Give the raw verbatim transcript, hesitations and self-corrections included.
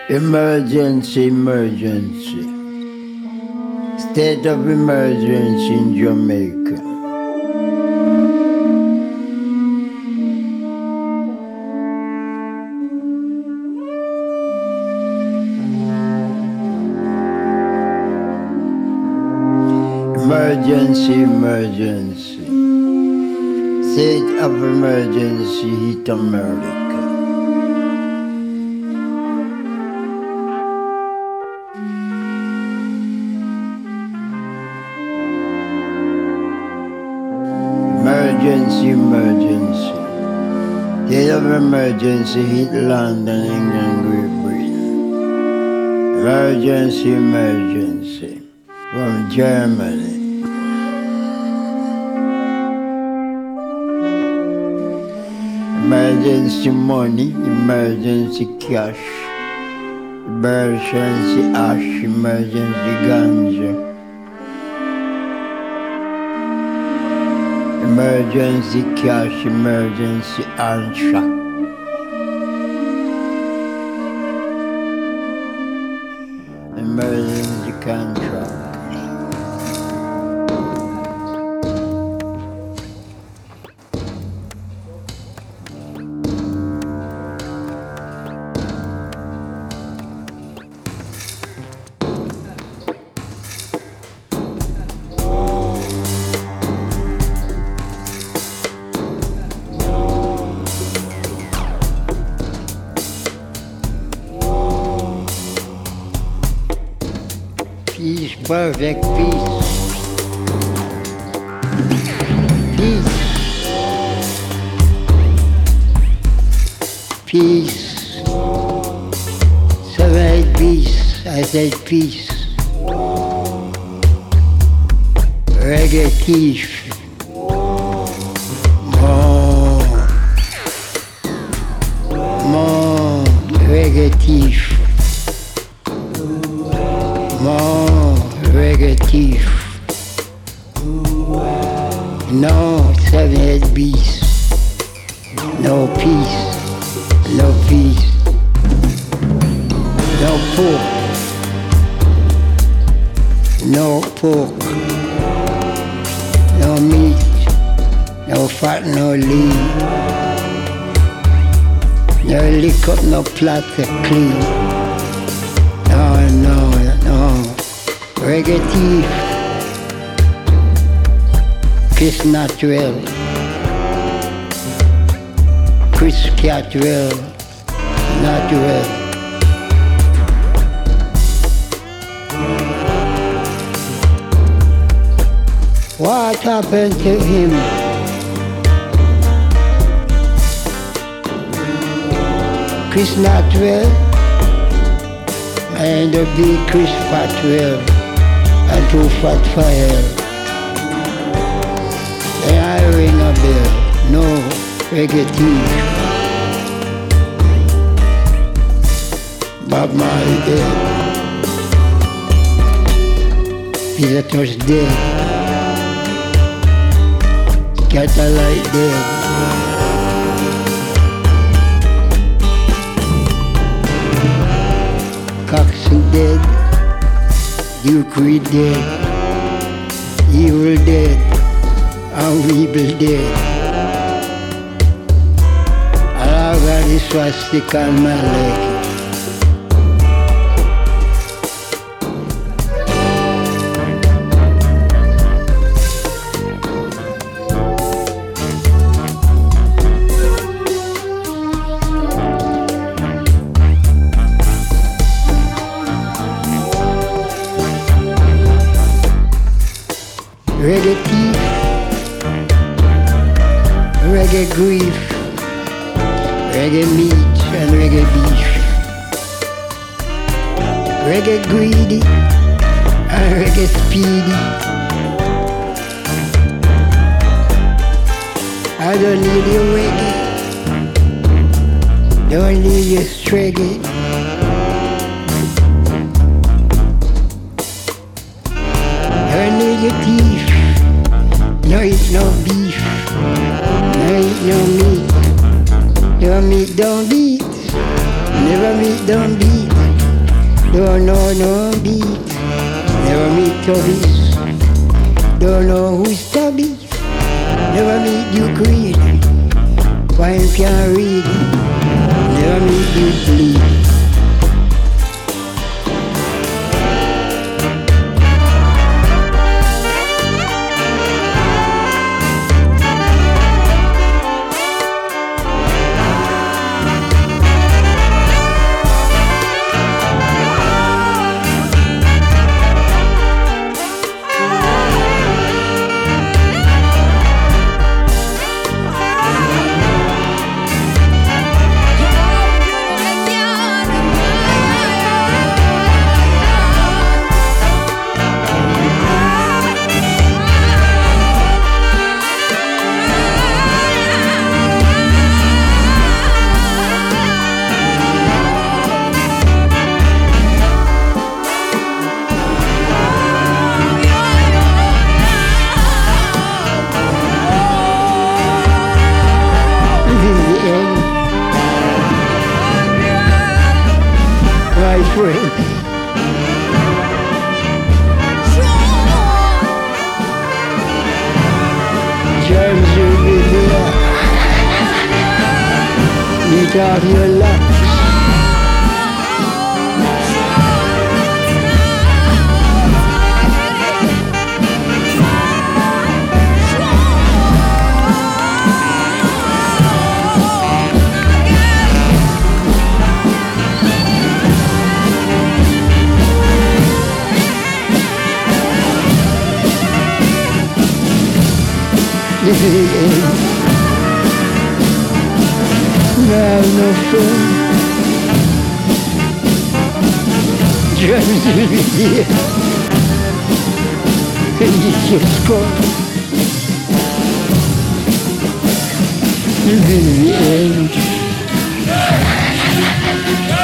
Emergency, emergency. State of emergency in Jamaica. Emergency, emergency. State of emergency hit America. Emergency, emergency. State of emergency hit London, England, Great Britain. Emergency, emergency. From Germany. Emergency money, emergency cash, emergency ash, emergency ganja. Emergency cash, emergency answer. Emergency contract. Peace, perfect peace. Peace. Peace. Seven, eight, peace. I said peace. Reggae thief. More. More. Reggae thief. More reggae thief. No seven-head beast. No peace. No peace. No pork. No pork. No meat. No fat, no lean. No lick up, no platter clean. No, no. No, reggae thief, Chris Natural, Chris Catwell, Natural. What happened to him? Chris Natural and the big Chris Fatwell and two Fat Fire. And I ring a bell, no reggae thief. Bob Marley dead. Peter Tosh dead. Catalyte dead. Coxon dead, Duke Reed dead, Evil dead, and Weeble dead. And I got this swastika on my leg. Reggae thief, reggae grief, reggae meat and reggae beef, reggae greedy and reggae speedy. I don't need your reggae, don't need your reggae. Don't need your thief. No eat no beef, no eat no meat. Never meat, don't beat, never meat, don't beat. Don't know no beat, never meet Tobies. Don't know who's Tobies, never meet Duke Reed. Wine can't read, never meet Duke Bleed. My friend, germs will be there. Eat off your lungs. Now no fun. Germs will be there. And it's just gone. This is the end.